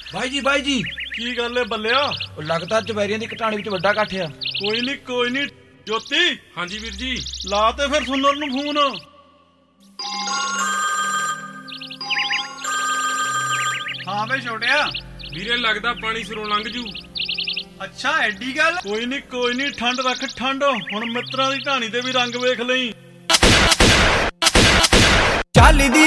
ਬਾਈ ਜੀ ਕੀ ਗੱਲ ਏ ਬੱਲਿਆ? ਉਹ ਲੱਗਦਾ ਚਵੈਰੀਆਂ ਦੀ ਕਟਾਣੀ ਵਿੱਚ ਵੱਡਾ ਇਕੱਠ ਆ। ਕੋਈ ਨੀ ਜੋਤੀ। ਹਾਂਜੀ ਵੀਰ ਜੀ। ਲਾ ਤੇ ਫਿਰ ਸੁੰਦਰ ਨੂੰ ਫੋਨ। ਹਾਂ ਵੇ ਛੋਟਿਆ। ਵੀਰੇ ਲੱਗਦਾ ਪਾਣੀ ਸਿਰੋਂ ਲੰਘ ਜੂ। ਅੱਛਾ ਐਡੀ ਗੱਲ। ਕੋਈ ਨੀ ਠੰਡ ਰੱਖ ਠੰਡ। ਹੁਣ ਮਿੱਤਰਾਂ ਦੀ ਢਾਣੀ ਤੇ ਵੀ ਰੰਗ ਵੇਖ ਲਈ।